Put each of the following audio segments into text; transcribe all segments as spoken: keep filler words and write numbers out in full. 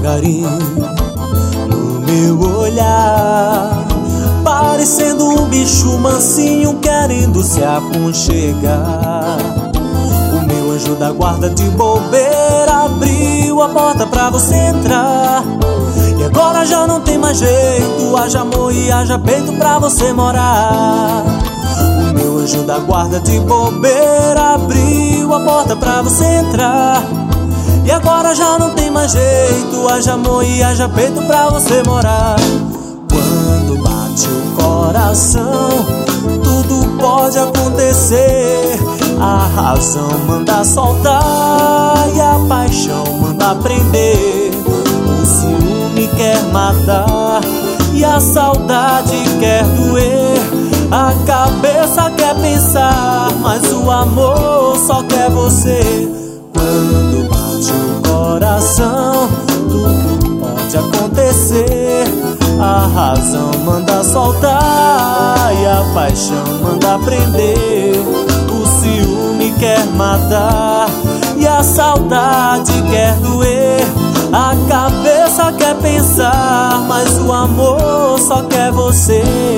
devagarinho no meu olhar, parecendo um bicho mansinho querendo se aconchegar. O meu anjo da guarda de bobeira abriu a porta pra você entrar, e agora já não tem mais jeito, haja amor e haja peito pra você morar. O meu anjo da guarda de bobeira abriu a porta pra você entrar, e agora já não tem mais jeito, haja amor e haja peito pra você morar. Quando bate o coração, tudo pode acontecer. A razão manda soltar e a paixão manda prender. O ciúme quer matar e a saudade quer doer. A cabeça quer pensar, mas o amor só quer você. Quando bate o coração, tudo pode acontecer. A razão manda soltar e a paixão manda prender. O ciúme quer matar e a saudade quer doer. A cabeça quer pensar, mas o amor só quer você.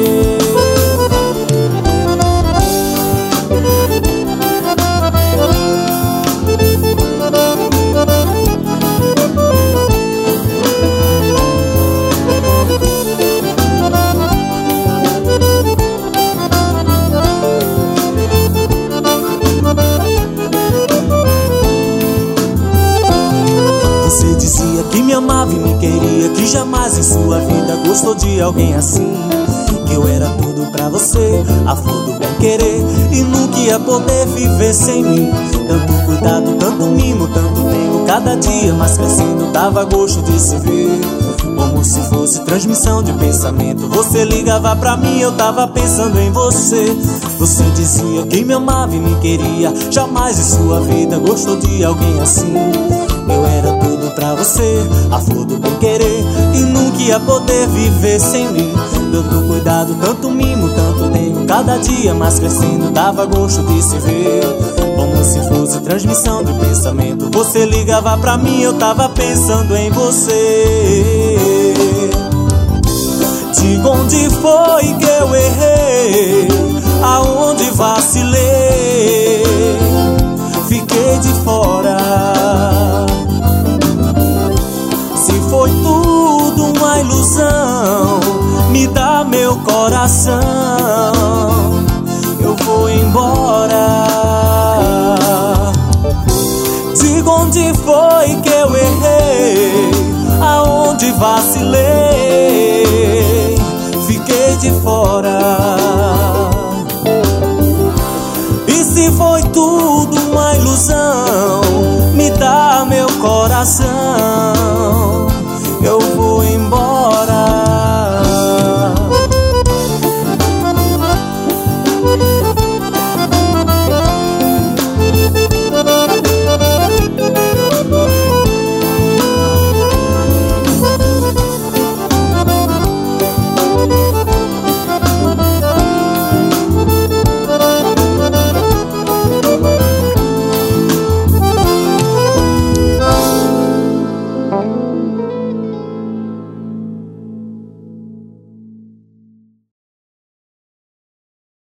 Você dizia que me amava e me queria, que jamais em sua vida gostou de alguém assim. Que eu era tudo pra você, a flor do bem querer, e nunca ia poder viver sem mim. Tanto cuidado, tanto mimo, tanto tempo cada dia, mas crescendo dava gosto de se ver. Como se fosse transmissão de pensamento, você ligava pra mim, eu tava pensando em você. Você dizia que me amava e me queria, jamais em sua vida gostou de alguém assim. Eu era tudo pra você, a flor do bem querer, e nunca ia poder viver sem mim. Tanto cuidado, tanto mimo, tanto tempo cada dia, mas crescendo dava gosto de se ver. Como se fosse transmissão de pensamento, você ligava pra mim, eu tava pensando em você. Diga onde foi que eu errei, aonde vacilei, fiquei de fora. Se foi tudo uma ilusão, me dá meu coração, eu vou embora. Diga onde foi que eu errei, aonde vacilei, fiquei de fora. E se foi tudo uma ilusão, me dá meu coração,